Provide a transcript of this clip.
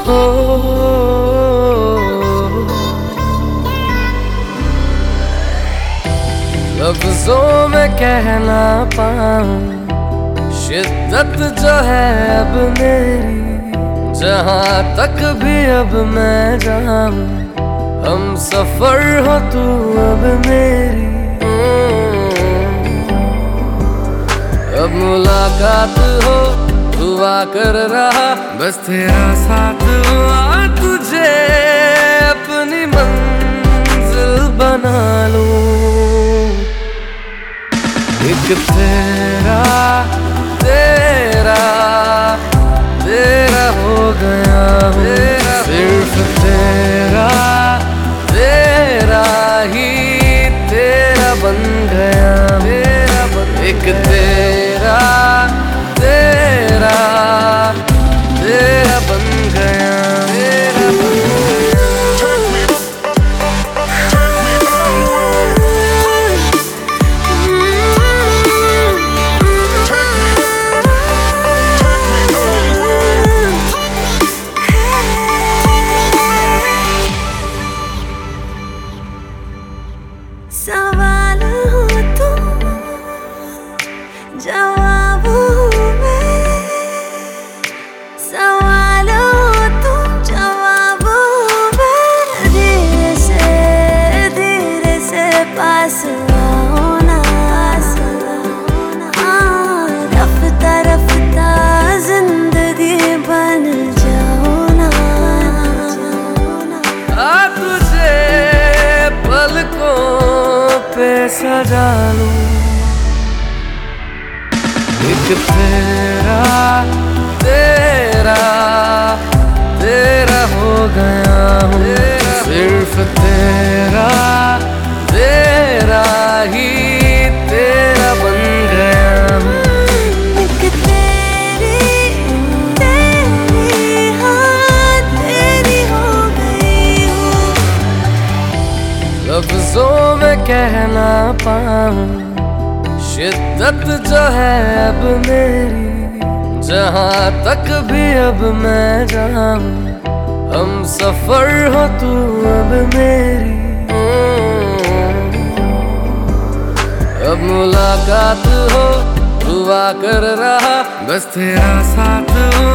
हो लफ्जों में कह ना पाऊं शिद्दत जो है अब मेरी, जहां तक भी अब मैं जाऊं हम सफर हो तू अब मेरी। अब मुलाकात हो दुआ कर रहा बस तेरा साथ हुआ, तुझे अपनी मंजिल बना लूं। एक तेरा तेरा तेरा हो गया हूँ, सिर्फ तेरा तेरा ही तेरा बन गया हूँ। एक तेरा तेरा तेरा बन गया, तेरा बन सवाल हो तुम जवाब हूँ मैं, सवाल हो तुम जवाब हूँ मैं। धीरे से पास आओ ना, रफ्ता रफ्ता जिंदगी बन जाओ ना। तुझे पलकों पे सजा लूं। एक तेरा तेरा तेरा हो गया हूँ, सिर्फ तेरा तेरा ही तेरा बन गया हूँ। एक तेरी तेरी हाँ तेरी हो गई हूँ। लफ्जों में कह ना पाऊं शिद्दत जो है अब मेरी, जहां तक भी अब मैं जाऊं हम सफर हो तू अब मेरी। अब मुलाकात हो दुआ कर रहा बस तेरा साथ हो,